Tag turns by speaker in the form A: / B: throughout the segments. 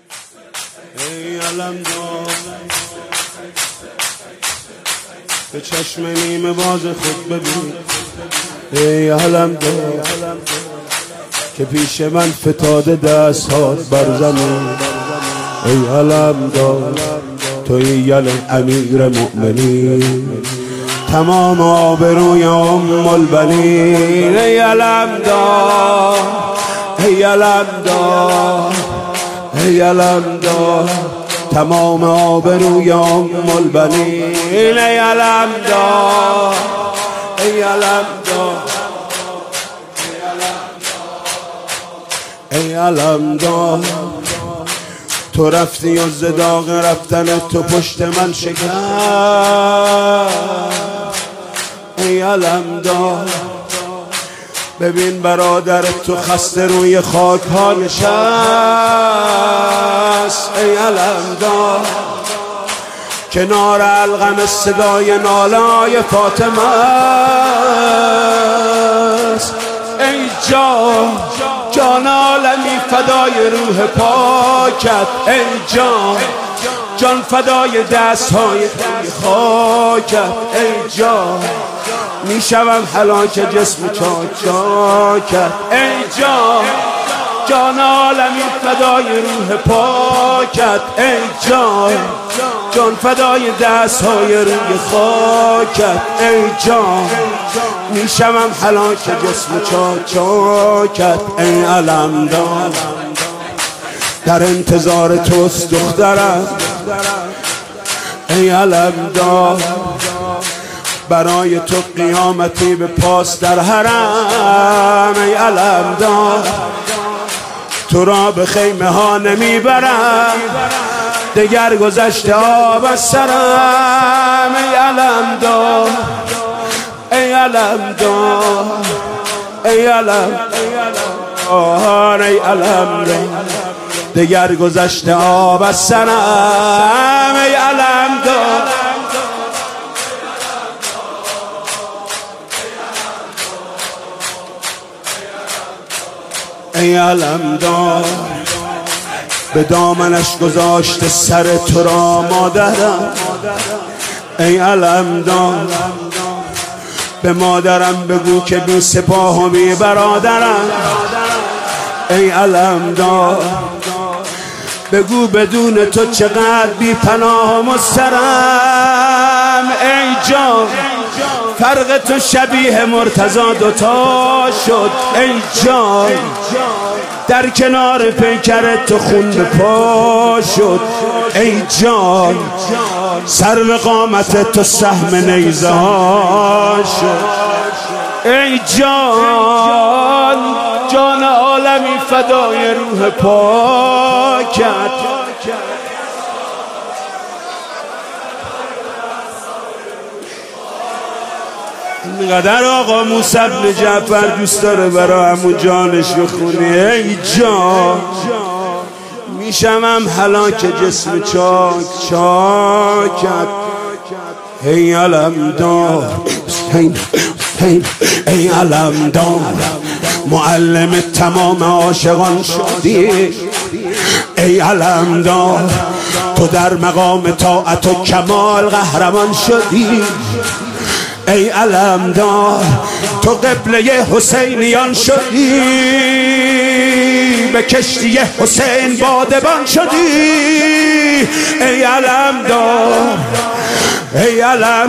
A: ای علمدار به چشم نیمه باز خود ببین، ای علمدار که پیش من فتاده دست‌هات بر زمین. ای علمدار توی امیر مؤمنین، تمام آبروی ام البنین. ای علمدار ای علمدار ای علمدار تمام آبروی ام البنین. ای علمدار ای علمدار ای علمدار تو رفتی و زداغ رفتن تو پشت من شکست. ای علمدار ببین برادر تو خسته روی خاک ها نشست. ای علمدار کنار القم صدای ناله های فاطمه است. ای جان عالمی فدای روح پاکت. ای جان فدای دست های توی خاکت. ای میشوم هلاک جسم چاکت. ای جان عالمی فدای روح پاکت. ای جان فدای دست های روی خاکت. ای میشوم هلاک جسم چاکت. ای علمدار در انتظار توست دخترم. ای علمدار برای تو قیامتی به پاس در حرم. ای علمدار تو را به خیمه ها نمیبرم، دگر گذشته آب از سرم. ای علمدار ای علمدار ای علمدار ای علمدار دگر گذشته آب از سرم. ای علمدار ای علمدار به دامنش گذاشته سر تو را مادرم. ای علمدار به مادرم بگو که بی سپاه و بی برادرم. ای علمدار بگو بدون تو چقدر بی پناه و مضطرم. ای جان فرق تو شبیه مرتضی دوتا شد. ای جان در کنار پیکر تو خون به پا شد. ای جان سر به قامت تو سهم نیزه ها شد. ای جان عالمی فدای روح پاکت. اینقدر آقا موسی بن جعفر دوست داره برای عمو جانش بخونی. ای جان میشمم هلاک جسم چاکت. ای علمدار ای علمدار معلم تمام عاشقان شدی. ای علمدار تو در مقام طاعت و کمال قهرمان شدی. ای علمدار تو قبله حسینیان شدی، به کشتی حسین بادبان شدی. ای علمدار ای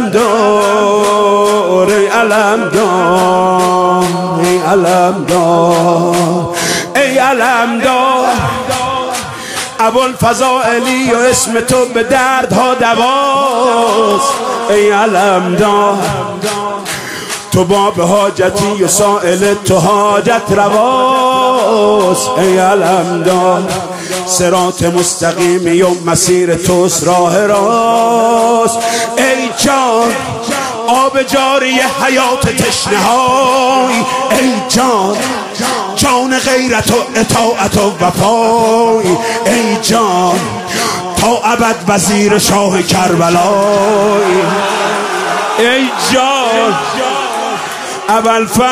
A: علمدار ای علمدار ای علمدار ای علمدار ابوالفضائلی و اسم تو به دردها دواست. ای علمدار تو باب حاجتی و سائل تو حاجت رواست. ای علمدار صراط مستقیمی و مسیر توست راه راست. ای جان آب جاری حیات تشنه های. ای جان غیرت و اطاعت و وفای. ای جان تا ابد وزیر شاه کربلای. ای جان ابوالفضل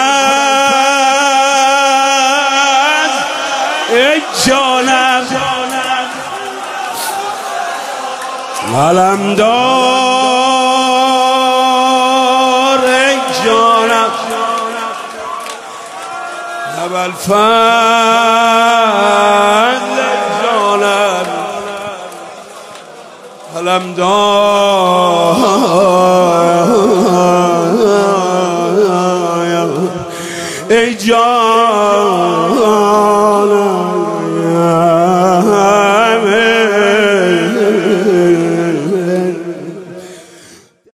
A: ای جانم علمدار ای جانم ابوالفضل جانم علمدار ای جانم